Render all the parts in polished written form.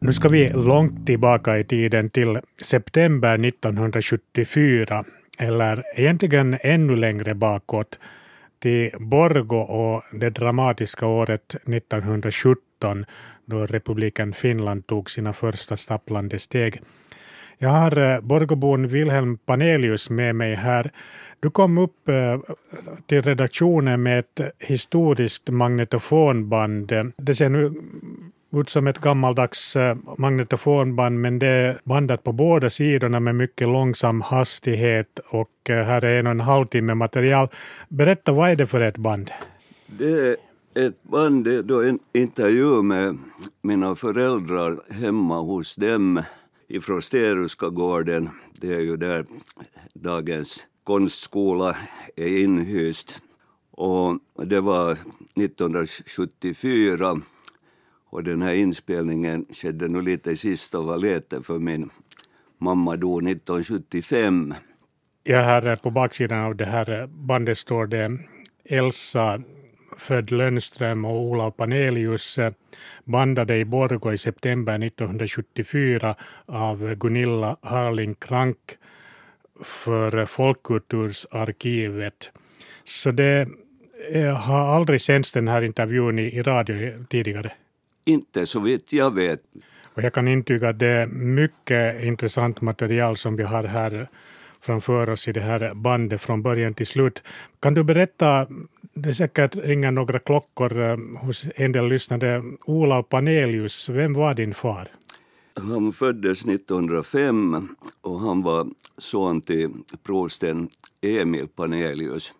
Nu ska vi långt tillbaka i tiden till september 1974, eller egentligen ännu längre bakåt, till Borgå och det dramatiska året 1917 då republiken Finland tog sina första stapplande steg. Jag har Borgåbon Wilhelm Panelius med mig här. Du kom upp till redaktionen med ett historiskt magnetofonband. Det ser nu ut som ett gammaldags magnetofonband, men det är bandat på båda sidorna med mycket långsam hastighet och här är 1,5 timme material. Berätta, vad är det för ett band? Det är ett band, då en intervju med mina föräldrar hemma hos dem ifrån Steruskagården. Det är ju där dagens konstskola är inhyst. Och det var 1974. Och den här inspelningen skedde nog lite i sista valet, för min mamma dog 1975. Ja, här på baksidan av det här bandet står det Elsa född Lönnström och Olav Panelius, bandade i Borgå i september 1974 av Gunilla Harling Krank för Folkkultursarkivet. Så det har aldrig sänts den här intervjun i radio tidigare. Inte så vitt jag vet. Och jag kan intyga att det är mycket intressant material som vi har här framför oss i det här bandet från början till slut. Kan du berätta, det säkert ringer några klockor hos en del lyssnare, Olav Panelius, vem var din far? Han föddes 1905 och han var son till prosten Emil Panelius.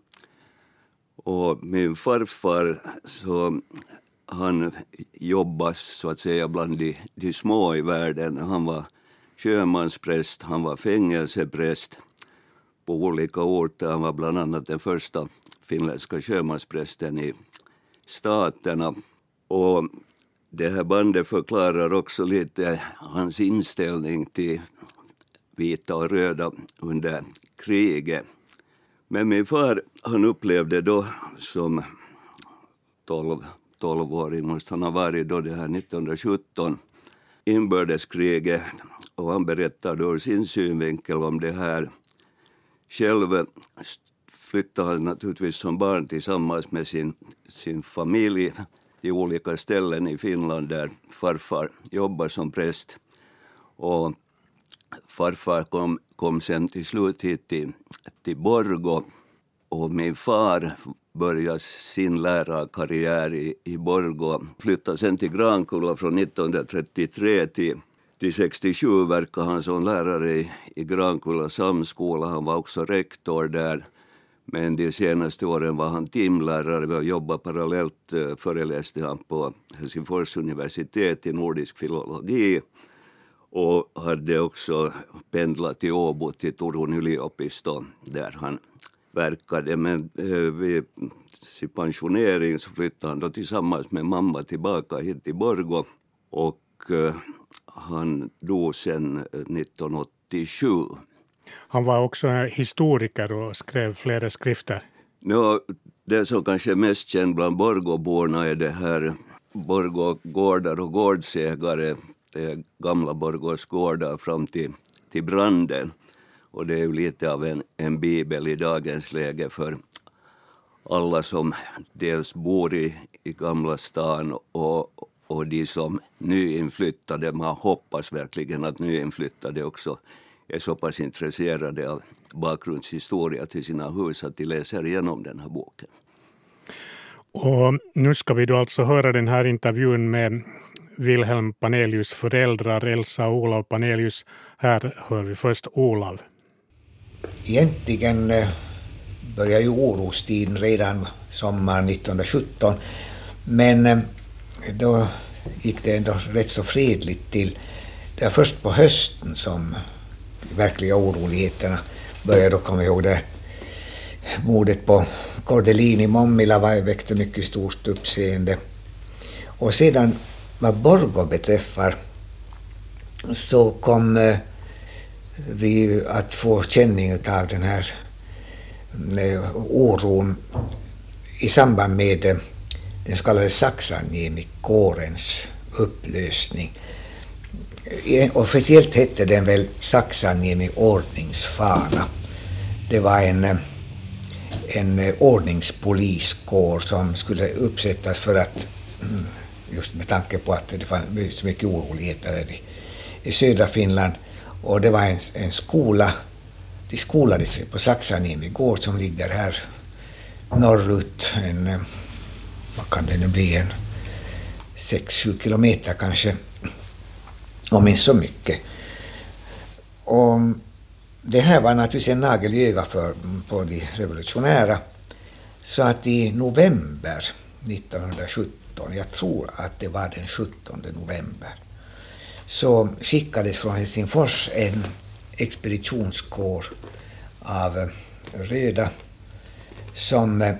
Och min farfar, så han jobbade så att säga bland de små i världen. Han var sjömanspräst, han var fängelsepräst på olika orter. Han var bland annat den första finländska sjömansprästen i staterna. Och det här bandet förklarar också lite hans inställning till vita och röda under kriget. Men min far, han upplevde då som 12-åring, måste han ha varit då, det här 1917, inbördeskriget, och han berättar då sin synvinkel om det här. Själv flyttade han naturligtvis som barn tillsammans med sin familj till olika ställen i Finland där farfar jobbade som präst. Och farfar kom sen till slut hit till Borgå, och min far började sin lärarkarriär i Borgå. Flyttade sen till Grankulla från 1933 till 67, verkade han som lärare i Grankulla samskola. Han var också rektor där, men de senaste åren var han timlärare och jobbade parallellt. Föreläste han på Helsingfors universitet i nordisk filologi och hade också pendlat till Åbo till Turun yliopisto där han verkade. Men vid sin pensionering så flyttade han då tillsammans med mamma tillbaka hit till Borgå, och han dog sedan 1987. Han var också historiker och skrev flera skrifter. Det som kanske är mest känd bland Borgåborna är det här Borgå gårdar och gårdsägare. Det är gamla Borgås gårdar fram till branden. Och det är ju lite av en bibel i dagens läge för alla som dels bor i Gamla stan och de som nyinflyttade. Man hoppas verkligen att nyinflyttade också är så pass intresserade av bakgrundshistoria till sina hus att de läser igenom den här boken. Och nu ska vi då alltså höra den här intervjun med Wilhelm Panelius föräldrar, Elsa och Olav Panelius. Här hör vi först Olav. Egentligen började ju orostiden redan sommaren 1917, men då gick det ändå rätt så fredligt till. Det var först på hösten som verkliga oroligheterna började. Då kommer jag ihåg det mordet på Kordelini Mommila väckte mycket stort uppseende. Och sedan vad Borgå beträffar så kom vi att få känning av den här oron i samband med den så kallade Saksanniemi-kårens upplösning. officiellt hette den väl Saksaniemi ordningsfana. Det var en ordningspoliskår som skulle uppsättas för att, just med tanke på att det var så mycket oroligheter i södra Finland, och det var en skola. De skolades på Saksaniemi gård som ligger här norrut, vad kan det nu bli, 6-7 kilometer kanske, om inte så mycket. Och det här var naturligtvis en nagel i ögat på de revolutionära, så att i november 1917, jag tror att det var den 17 november, så skickades från Helsingfors en expeditionskår av röda som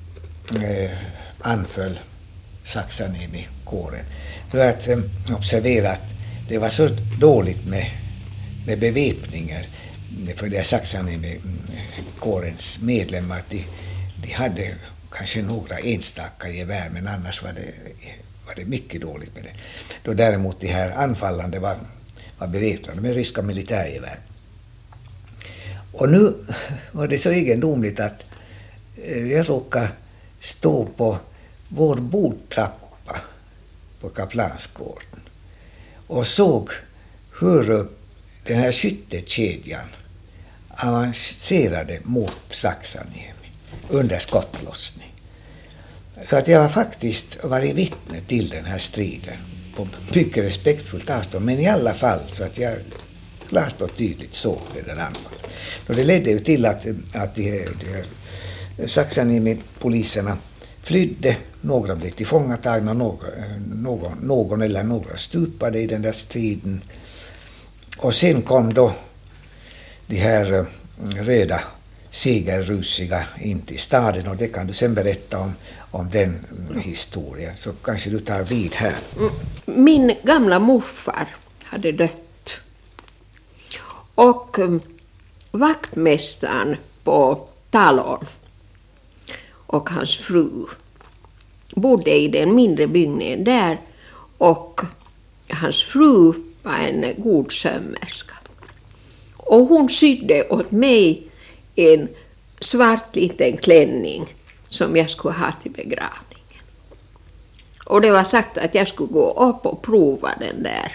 anföll Saksaniemi-kåren. För att observera att det var så dåligt med beväpningar för de Saksaniemi-kårens medlemmar att de hade kanske några enstaka gevär, men annars var det mycket dåligt med det. Då däremot de här anfallande var beväpnade med ryska militärgevär. Och nu var det så egendomligt att jag råkade stå på vår bordtrappa på Kaplansgården och såg hur den här skyttekedjan avancerade mot Saksaniemi under skottlossning. Så att jag har faktiskt varit vittne till den här striden på mycket respektfullt avstånd, men i alla fall så att jag klart och tydligt såg det där anfallet. Och det ledde ju till att de här Saksaniemi-poliserna flydde, några blev tillfångatagna, någon eller några stupade i den där striden. Och sen kom då de här röda segerrusiga in till staden, och det kan du sen berätta om den historien, så kanske du tar vid här. Min gamla morfar hade dött, och vaktmästaren på Talon och hans fru bodde i den mindre byggnaden där, och hans fru var en god sömmerska. Och hon sydde åt mig en svart liten klänning som jag skulle ha till begravningen. Och det var sagt att jag skulle gå upp och prova den där.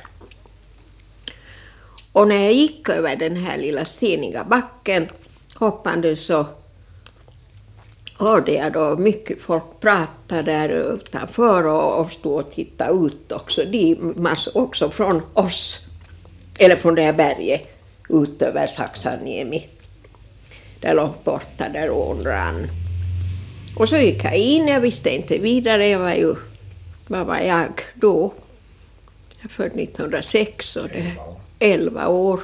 Och när jag gick över den här lilla steniga backen hoppande, så hörde jag då mycket folk prata där utanför och stå och titta ut också. Också från oss, eller från det här berget ut över Saksaniemi. Där långt borta där ån rann. Och så gick jag in, jag visste inte vidare, vad var jag då? Jag född 1906 och det är 11 år.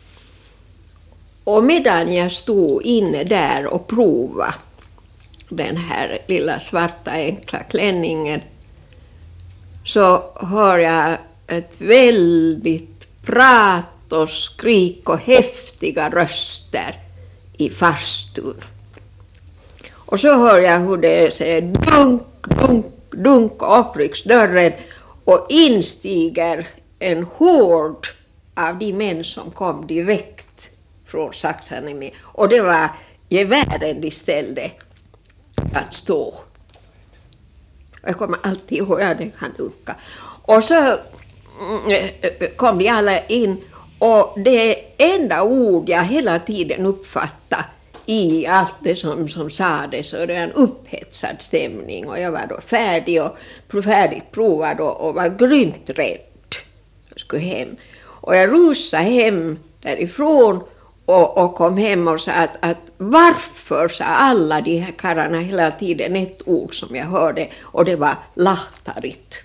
Och medan jag stod inne där och provade den här lilla svarta enkla klänningen, så hör jag ett väldigt prat och skrik och häftiga röster i farstun. Och så hör jag hur det säger dunk, dunk, dunk, och upprycks dörren och instiger en hord av de män som kom direkt från Saksaniemi. Och det var gevären de ställde att stå. Jag kommer alltid ihåg att det kan dunka. Och så kom de alla in, och det enda ord jag hela tiden uppfattade i allt det som sades, och det var en upphetsad stämning, och jag var då färdigt provad och var grymt rädd. Jag skulle hem. Och jag rusade hem därifrån och kom hem och sa att varför sa alla de här karlarna hela tiden ett ord som jag hörde, och det var lahtarit.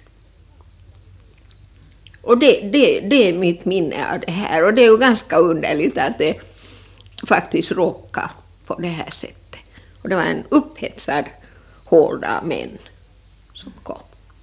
Och det är mitt minne av det här, och det är ju ganska underligt att det faktiskt råkade på det här sättet. Och det var en upphetsad hårda män som kom.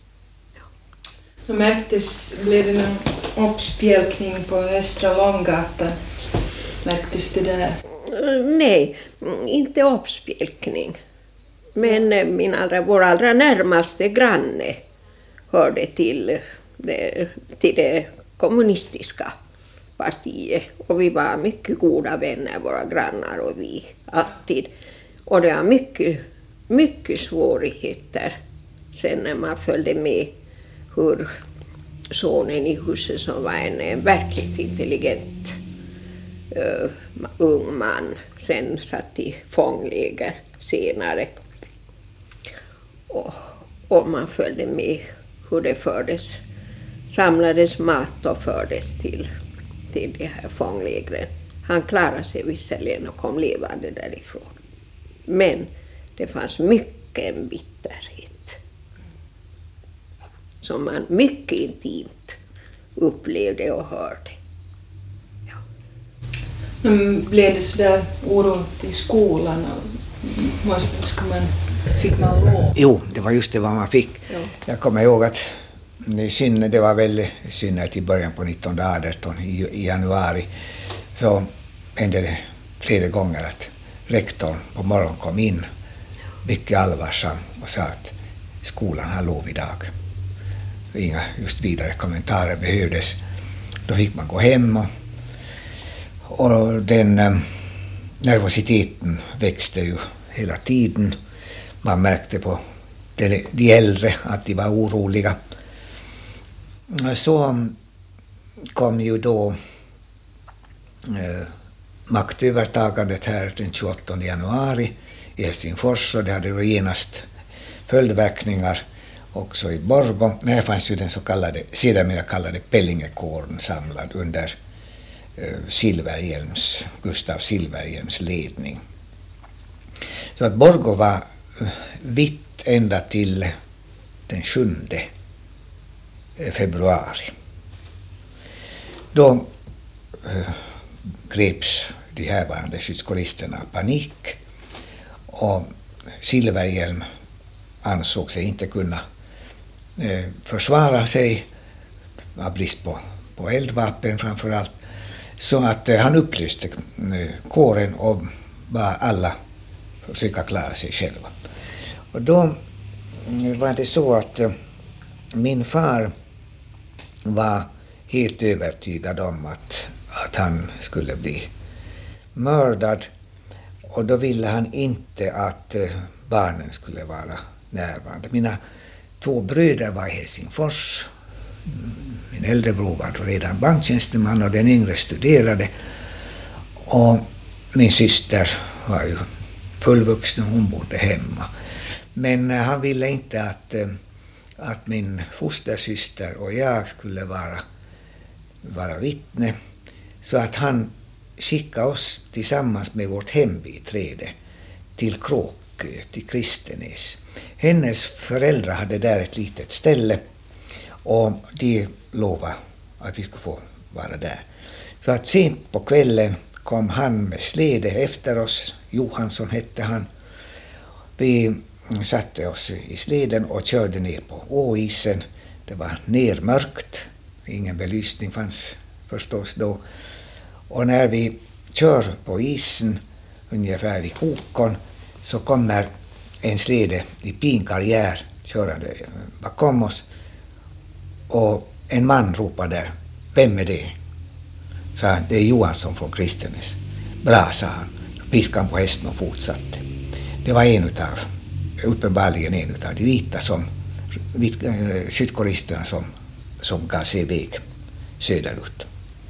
Blev det någon uppspjälkning på Östra Långgatan? Märktes det där? Nej, inte uppspjälkning. Men vår allra närmaste granne hörde till det kommunistiska partiet. Och vi var mycket goda vänner, våra grannar och vi alltid. Och det var mycket svårigheter sen när man följde med hur sonen i huset, som var en verkligt intelligent ung man, sen satt i fångläger senare. Och man följde med hur det samlades mat och fördes till det här fånglägren. Han klarade sig visserligen och kom levande därifrån. Men det fanns mycket en bitterhet som man mycket intimt upplevde och hörde. Ja. Men blev det sådär oro i skolan? Fick man lov? Jo, det var just det vad man fick. Ja. Jag kommer ihåg att det var väl synnerligt i början på 1918 i januari, så hände det flera gånger att rektorn på morgonen kom in mycket allvarsam och sa att skolan har lov idag. Inga just vidare kommentarer behövdes. Då fick man gå hem och den nervositeten växte ju hela tiden. Man märkte på de äldre att de var oroliga. Så kom ju då maktövertagandet här den 28 januari i Helsingfors, och det hade då genast följdverkningar också i Borgå. Här fanns ju den så kallade, sedermera kallade Pellingekåren samlad under Gustav Silverhjelms ledning. Så att Borgå var vitt ända till den 7 februari. Då greps de härvarande skyddskåristerna av panik, och Silverhjelm ansåg sig inte kunna försvara sig av brist på eldvapen framför allt, så att han upplyste kåren och bad alla försöka klara sig själva. Och då var det så att min far var helt övertygad om att han skulle bli mördad, och då ville han inte att barnen skulle vara närvarande. Mina 2 bröder var i Helsingfors. Min äldre bror var redan banktjänsteman och den yngre studerade, och min syster var ju fullvuxen, hon bodde hemma. Men han ville inte att min fostersyster och jag skulle vara vittne, så att han skickade oss tillsammans med vårt hembiträde till Kråkö, till Kristenäs. Hennes föräldrar hade där ett litet ställe, och de lovade att vi skulle få vara där. Så att sent på kvällen kom han med släde efter oss. Johansson hette han. Vi satte oss i släden och körde ner på åisen. Det var nermörkt. Ingen belysning fanns förstås då. Och när vi kör på isen ungefär vid Kokon, så kommer en släde i pinkarriär körande bakom oss. Och en man ropade där: "Vem är det?" Sa: "Det är Johansson från Kristenäs." "Bra", sa han. Piskade på hästen och fortsatte. Det var uppenbarligen en av de vita skyddskåristerna som gav sig iväg söderut.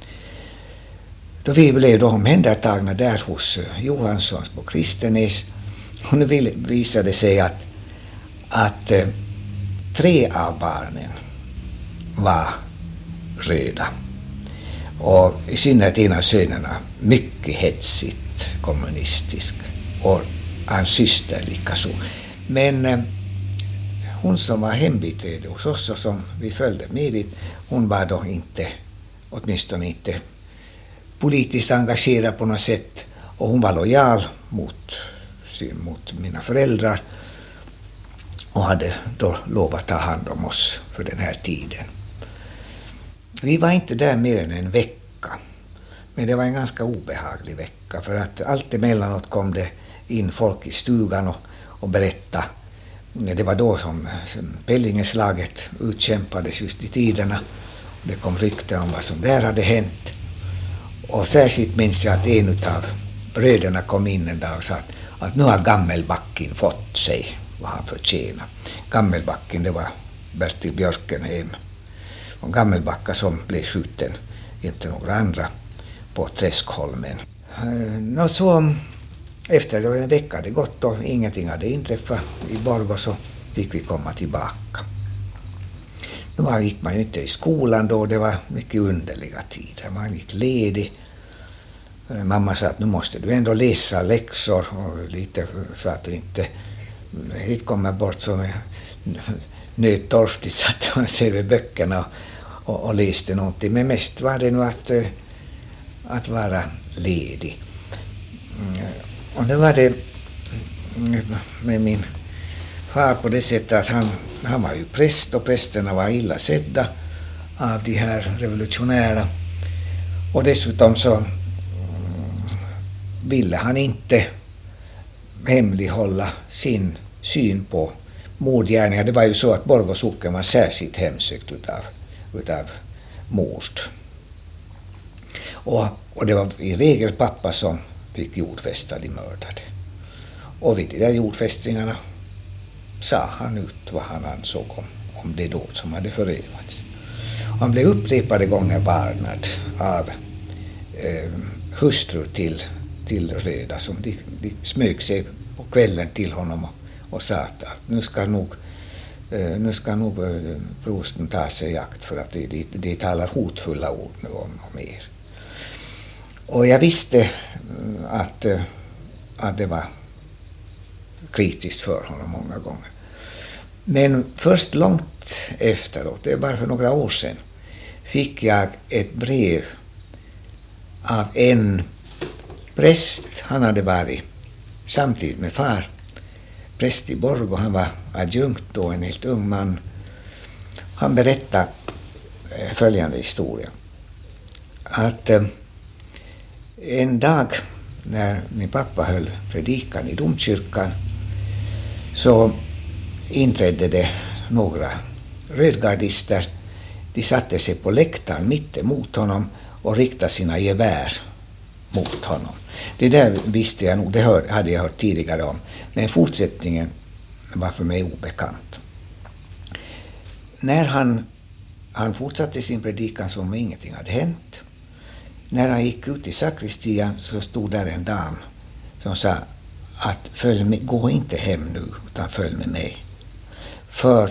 Då vi blev då omhändertagna där hos Johanssons på Kristenäs, och nu visade det sig att 3 av barnen var röda. Och i synnerhet en av sönerna mycket hetsigt kommunistisk, och hans syster likaså. Men hon som var hembiträde hos oss och som vi följde med dit, hon var då åtminstone inte politiskt engagerad på något sätt, och hon var lojal mot mina föräldrar och hade då lovat ta hand om oss för den här tiden. Vi var inte där mer än en vecka, men det var en ganska obehaglig vecka, för att allt emellanåt kom det in folk i stugan och berättade. Det var då som Pellingeslaget utkämpades just i tiderna, det kom rykte om vad som där hade hänt. Och särskilt minns jag att en av bröderna kom in en dag och sa att nu har Gammelbacken fått sig vad han förtjänar. Gammelbacken, det var Bertil Björkenheim. Och Gammelbacka som blev skjuten, inte några andra, på Träskholmen. Så efter en vecka hade gått och ingenting hade inträffat i Borgå, så fick vi komma tillbaka. Nu gick man ju inte i skolan då, det var mycket underliga tider. Man gick ledig. Mamma sa att nu måste du ändå läsa läxor, och lite så att du inte hit kommer bort som nöttorftigt, satt man sig vid böckerna och läste någonting. Men mest var det nog att vara ledig. Och nu var det med min far på det sättet att han var ju präst, och prästerna var illa sedda av de här revolutionära. Och dessutom så ville han inte hemlighålla sin syn på mordgärningar. Det var ju så att Borgå socken var särskilt hemsökt utav mord. Och det var i regel pappa som fick jordfästa de mördade. Och vid de där jordfästningarna sa han ut vad han ansåg om det dåd som hade förövats. Han blev upprepade gånger varnad av hustrur till Röda, som de smög sig på kvällen till honom och sa att nu ska nog prosten ta sig i akt, för att de talar hotfulla ord nu om er. Och jag visste att det var kritiskt för honom många gånger. Men först långt efteråt, det var för några år sedan, fick jag ett brev av en präst. Han hade varit samtidigt med far präst i Borgå. Han var adjunkt då, en helt ung man. Han berättade följande historia. Att en dag när min pappa höll predikan i domkyrkan, så inträdde det några rödgardister. De satte sig på läktaren mitt emot honom och riktade sina gevär mot honom. Det där visste jag nog, det hade jag hört tidigare om. Men fortsättningen var för mig obekant. När han fortsatte sin predikan som om ingenting hade hänt. När han gick ut i sakristian så stod där en dam som sa att gå inte hem nu, utan följ med mig. För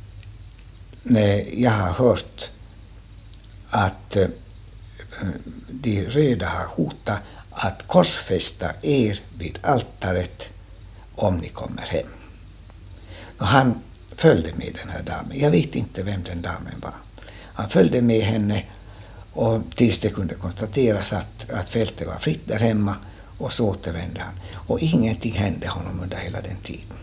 jag har hört att de röda har hotat att korsfästa er vid altaret om ni kommer hem. Och han följde med den här damen. Jag vet inte vem den damen var. Han följde med henne, och tills det kunde konstateras att fältet var fritt där hemma, och så återvände han. Och ingenting hände honom under hela den tiden.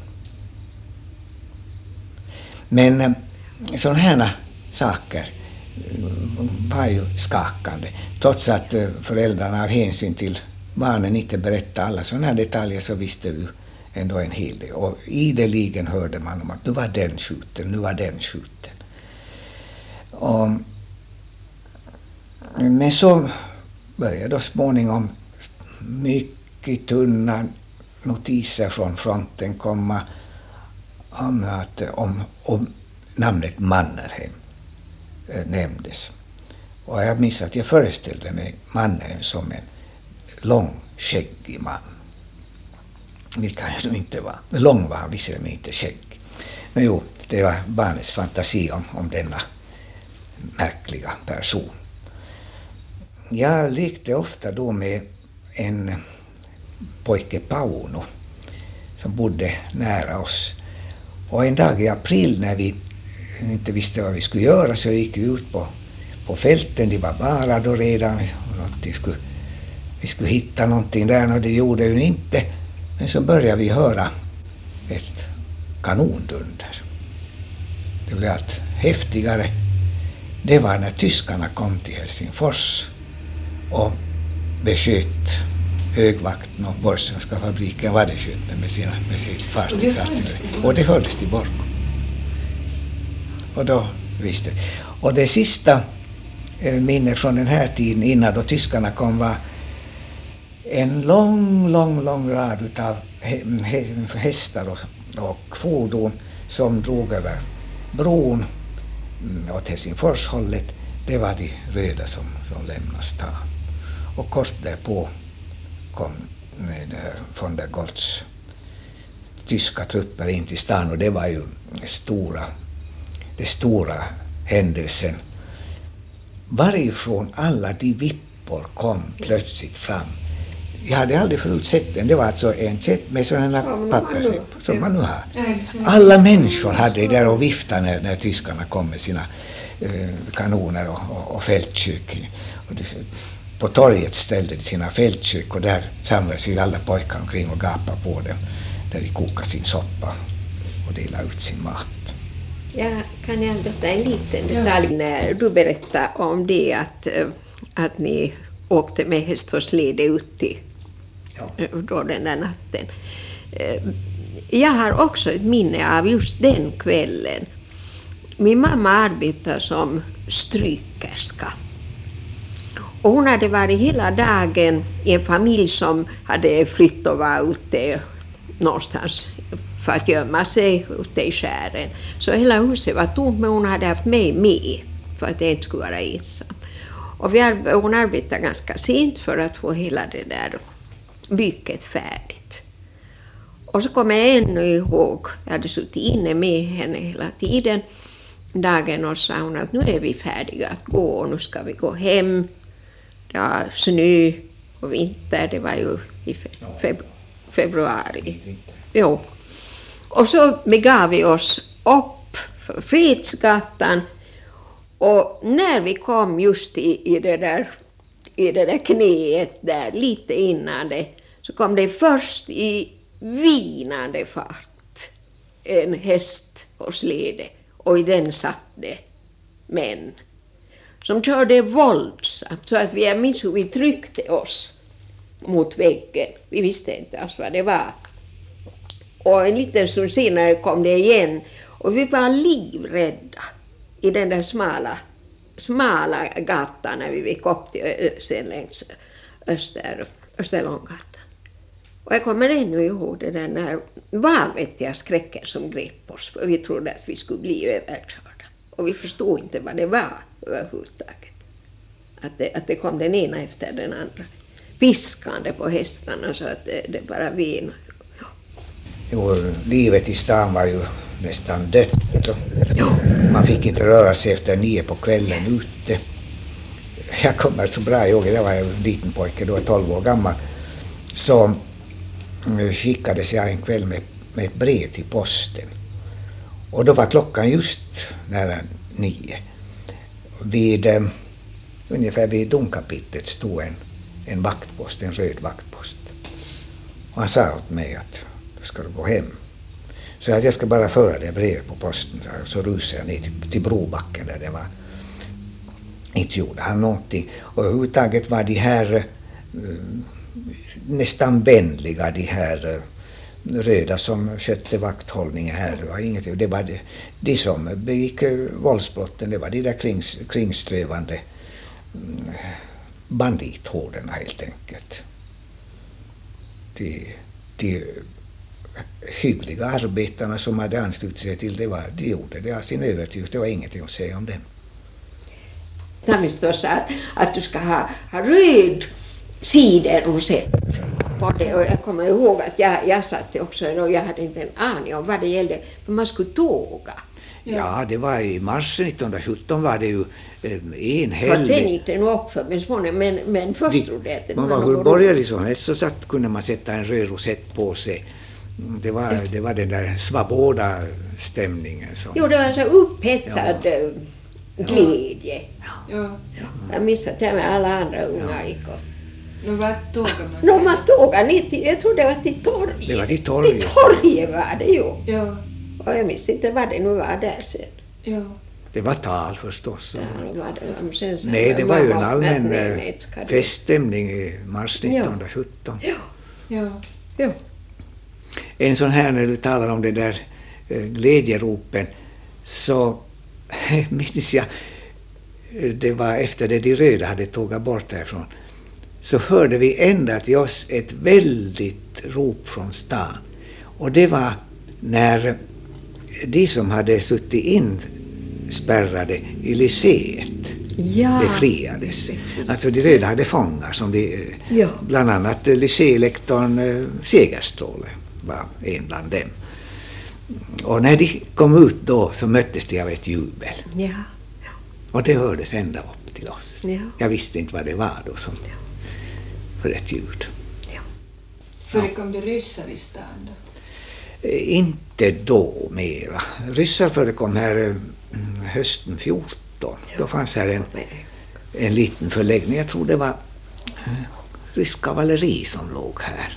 Men sådana här saker var ju skakande. Trots att föräldrarna av hänsyn till barnen inte berättade alla sådana här detaljer, så visste vi ändå en hel del. Och ideligen hörde man om att nu var den skjuten, nu var den skjuten. Men så började då småningom mycket tunna notiser från fronten komma om namnet Mannerheim nämndes. Och jag minns att jag föreställde mig Mannerheim som en lång, skäggig man. Vilka han nog inte var. Lång var han visserligen, men inte skäggig. Men jo, det var barnets fantasi om denna märkliga person. Jag lekte ofta då med en pojke Pauno som bodde nära oss. Och en dag i april, när vi inte visste vad vi skulle göra, så gick vi ut på fälten. Det var bara då redan. Vi skulle hitta någonting där, och det gjorde vi inte. Men så började vi höra ett kanondunder. Det blev allt häftigare. Det var när tyskarna kom till Helsingfors och besköt högvakten och Borgströmska fabriken, var det sköt med sitt fartygsartilleri. Och det hördes till Borgå. Och då visste vi. Och det sista minne från den här tiden innan då tyskarna kom var en lång rad utav hästar och fordon som drog över bron åt Helsingforshållet. Det var de röda som lämnade stan. Och kort därpå kom von der Goltz tyska trupper in till stan, och det var ju det stora händelsen. Varifrån alla de vippor kom plötsligt fram. Jag hade aldrig förut sett den. Det var alltså en käpp med sådana papper som man nu har. Alla människor hade det där och viftade när tyskarna kom med sina kanoner och fältkök. På torget ställde de sina fältkök, och där samlades ju alla pojkar omkring och gapade på dem där de kokade sin soppa och delade ut sin mat. Jag kan jag berätta en liten detalj när du berättade om det att ni åkte med häst och släde ut då den där natten. Jag har också ett minne av just den kvällen. Min mamma arbetade som strykerska. Och hon hade varit hela dagen i en familj som hade flyttat och var ute någonstans för att gömma sig ute i skären. Så hela huset var tomt, men hon hade haft mig med för att det inte skulle vara ensam. Och hon arbetade ganska sent för att få hela det där bygget färdigt. Och så kom jag ännu ihåg, jag hade suttit inne med henne hela tiden dagen, och sa hon att nu är vi färdiga att gå och nu ska vi gå hem. Det var snö och vinter, det var ju i februari. Jo. Och så begav vi oss upp för Fredsgatan, och när vi kom just i det där knäet där lite innan det, så kom det först i vinande fart en häst och släde, och i den satt det män som körde våldsamt, så att jag minns hur vi tryckte oss mot väggen. Vi visste inte alls vad det var. Och en liten stund senare kom det igen, och vi var livrädda i den där smala gatan när vi gick upp till längs Österlånggatan. Och jag kommer ännu ihåg det där när vanvettiga skräcken som grep oss, för vi trodde att vi skulle bli överkörda. Och vi förstod inte vad det var överhuvudtaget. Att det kom den ena efter den andra, piskande på hästarna så att det bara vin. Jo, livet i stan var ju nästan dött. Man fick inte röra sig efter 9 på kvällen ute. Jag kommer så bra ihåg, jag var en liten pojke, då 12 år gammal. Så skickades jag en kväll med ett brev till posten. Och då var klockan just nära 9. Ungefär vid domkapitlet stod en vaktpost, en röd vaktpost. Och han sa åt mig att då ska du gå hem. Så att jag ska bara föra det brevet på posten, så rusade jag ner till Brobacken där det var. Inte gjorde han någonting. Och överhuvudtaget var de här nästan vänliga, de här röda som skötte vakthållningen här. Det var ingenting. Det var de som begick våldsbrotten, det var de där kringströvande bandithorderna helt enkelt. De hyggliga arbetarna som hade anslutit sig till de gjorde det av sin övertygelse. Det var ingenting att säga om dem. Det står så att du ska ha röd sidenrosett på det, och jag kommer ihåg att jag satt också och jag hade inte en aning om vad det gällde, men man skulle tåga. Ja, det var i mars 1917 var det ju enhälligt. Sen gick det nog upp för mig småningom, men först trodde jag att det man var hur borgerlig som helst, så kunde man sätta en röd rosett på sig. Det var den där Svaboda-stämningen. Jo, det var en så upphetsad glädje. Ja. Jag missade det med alla andra ungar gick upp. Vart tågade man? Man tågade jag tror det var till torget. Det var till torget. Till torget var det ju. Ja. Och jag minns inte vad det nu var där sen. Ja. Det var tal förstås. Nej, det var ju en allmän feststämning i mars 1917. Ja. En sån här, när du talar om det där glädjeropen, så minns jag det var efter det de röda hade tagit bort härifrån, så hörde vi ända till oss ett väldigt rop från stan. Och det var när de som hade suttit inspärrade i lycéet befriades. Alltså de röda hade fångar som bland annat lycélektorn Segerstråle var en bland dem. Och när de kom ut då så möttes de av ett jubel. Ja. Och det hördes ända upp till oss. Ja. Jag visste inte vad det var då som för ett ljud. Ja. Förekom det ryssar i stan då? Inte då mera. Ryssar förekom här hösten 14. Då fanns här en liten förläggning. Jag tror det var rysk kavalleri som låg här.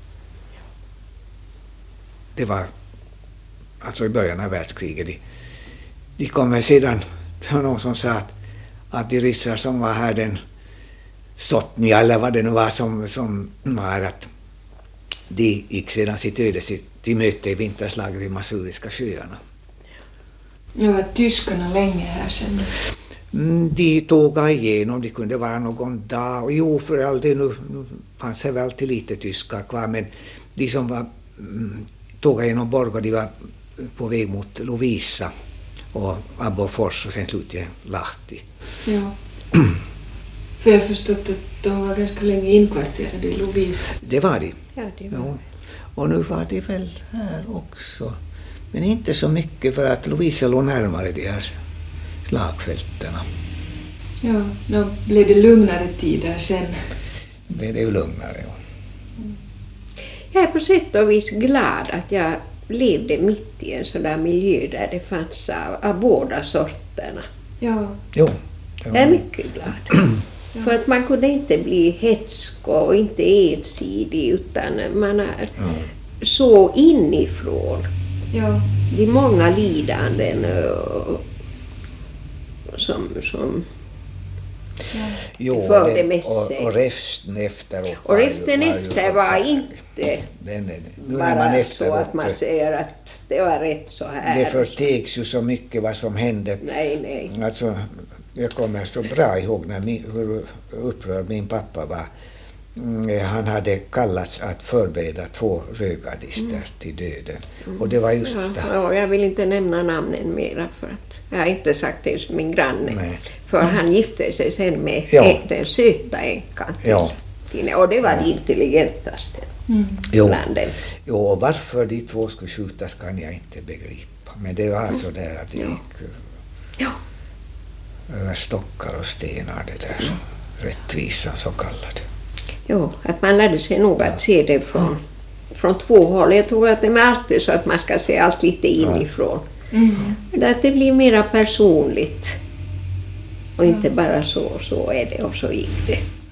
Det var alltså i början av världskriget. De kom sedan, det var någon som sa att de ryssar som var här den Sotnia eller vad det nu var som var att de gick sedan sitt öde till möte i vinterslaget i Masuriska sjöarna. Nu var tyskarna länge här sen. De tog igenom, det kunde vara någon dag. Jo, för all det nu fanns det väl alltid lite tyskar kvar, men de som var tog igenom Borgå, de var på väg mot Lovisa och Abborfors och sen slutligen Lahti. Ja. För jag förstått att de var ganska länge inkvarterade i Lovisa. Det var de. Ja, det var Ja. Och nu var det väl här också. Men inte så mycket för att Lovisa låg närmare de här slagfälterna. Ja, då blev det lugnare tider sen. Det är ju lugnare. Ja. Jag är på sätt och vis glad att jag levde mitt i en sån där miljö där det fanns av båda sorterna. Ja. Jo. Jag är mycket glad. För att man kunde inte bli hetsk och inte ensidig, utan man är så inifrån. Ja. De många lidanden som Jo, för det med sig. och resten efteråt. Och resten efter var inte nu bara man så efteråt, att man säger att det var rätt så här. det förtegs ju så mycket vad som hände. Nej. Alltså, jag kommer så bra ihåg hur upprörd min pappa var. Han hade kallats att förbereda 2 rödgardister till döden. Och det var just det. Ja, jag vill inte nämna namnen mera för att jag har inte sagt det som min granne. Nej. För han gifte sig sen med den söta änkan. Och det var det intelligentaste bland dem. Jo, och varför de 2 skulle skjutas kan jag inte begripa. Men det var så där att det gick över stockar och stenar, det där rättvisan så kallad. Jo, att man lärde sig nog att se det från 2 håll. Jag tror att det är alltid så att man ska se allt lite inifrån. Att det blir mera personligt. Och inte bara så är det och så gick det.